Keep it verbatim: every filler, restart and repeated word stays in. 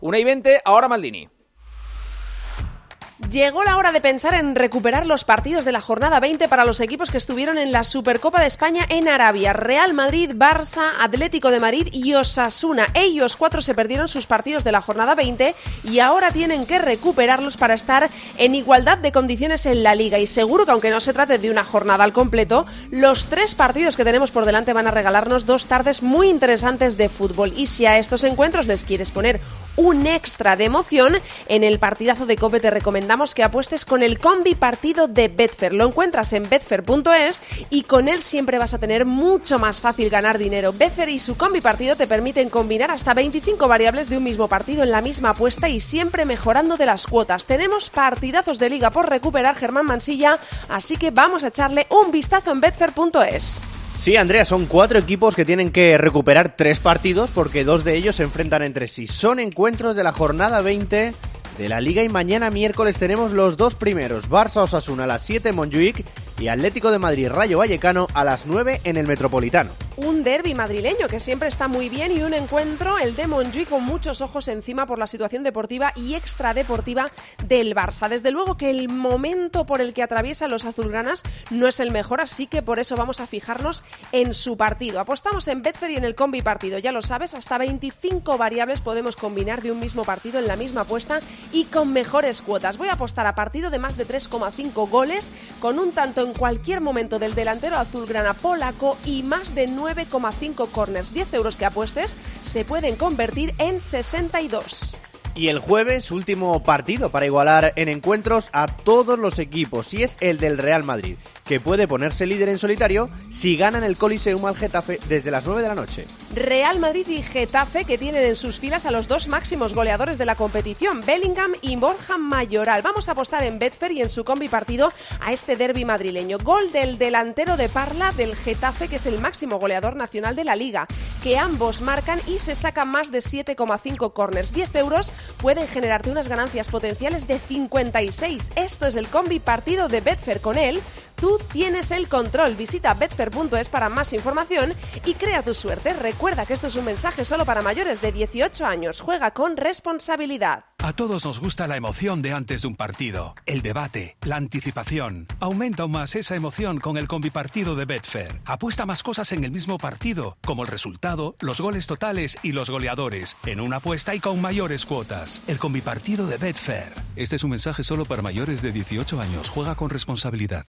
una y veinte, ahora Maldini. Llegó la hora de pensar en recuperar los partidos de la jornada veinte para los equipos que estuvieron en la Supercopa de España en Arabia. Real Madrid, Barça, Atlético de Madrid y Osasuna. Ellos cuatro se perdieron sus partidos de la jornada veinte y ahora tienen que recuperarlos para estar en igualdad de condiciones en la Liga. Y seguro que aunque no se trate de una jornada al completo, los tres partidos que tenemos por delante van a regalarnos dos tardes muy interesantes de fútbol. Y si a estos encuentros les quieres poner un extra de emoción, en el partidazo de COPE te recomendamos que apuestes con el combi partido de Betfair. Lo encuentras en betfair punto es y con él siempre vas a tener mucho más fácil ganar dinero. Betfair y su combi partido te permiten combinar hasta veinticinco variables de un mismo partido en la misma apuesta y siempre mejorando de las cuotas. Tenemos partidazos de liga por recuperar, Germán Mansilla, así que vamos a echarle un vistazo en betfair punto es. Sí, Andrea, son cuatro equipos que tienen que recuperar tres partidos porque dos de ellos se enfrentan entre sí. Son encuentros de la jornada veinte de la Liga y mañana miércoles tenemos los dos primeros. Barça-Osasuna a las siete en Montjuïc y Atlético de Madrid-Rayo Vallecano a las nueve en el Metropolitano. Un derbi madrileño que siempre está muy bien y un encuentro, el de Montjuïc, con muchos ojos encima por la situación deportiva y extradeportiva del Barça. Desde luego que el momento por el que atraviesan los azulgranas no es el mejor, así que por eso vamos a fijarnos en su partido. Apostamos en Betfair y en el combi partido, ya lo sabes, hasta veinticinco variables podemos combinar de un mismo partido en la misma apuesta y con mejores cuotas. Voy a apostar a partido de más de tres coma cinco goles, con un tanto en cualquier momento del delantero azulgrana polaco y más de nueve coma cinco corners. diez euros que apuestes se pueden convertir en sesenta y dos. Y el jueves, último partido para igualar en encuentros a todos los equipos, y es el del Real Madrid, que puede ponerse líder en solitario si ganan el Coliseum al Getafe desde las nueve de la noche. Real Madrid y Getafe, que tienen en sus filas a los dos máximos goleadores de la competición, Bellingham y Borja Mayoral. Vamos a apostar en Betfair y en su combi partido a este derbi madrileño. Gol del delantero de Parla del Getafe, que es el máximo goleador nacional de la Liga, que ambos marcan y se sacan más de siete coma cinco corners. diez euros pueden generarte unas ganancias potenciales de cincuenta y seis. Esto es el combi partido de Betfair. Con él tú tienes el control. Visita betfair punto es para más información y crea tu suerte. Recuerda que esto es un mensaje solo para mayores de dieciocho años. Juega con responsabilidad. A todos nos gusta la emoción de antes de un partido, el debate, la anticipación. Aumenta aún más esa emoción con el combipartido de Betfair. Apuesta más cosas en el mismo partido, como el resultado, los goles totales y los goleadores, en una apuesta y con mayores cuotas. El combipartido de Betfair. Este es un mensaje solo para mayores de dieciocho años. Juega con responsabilidad.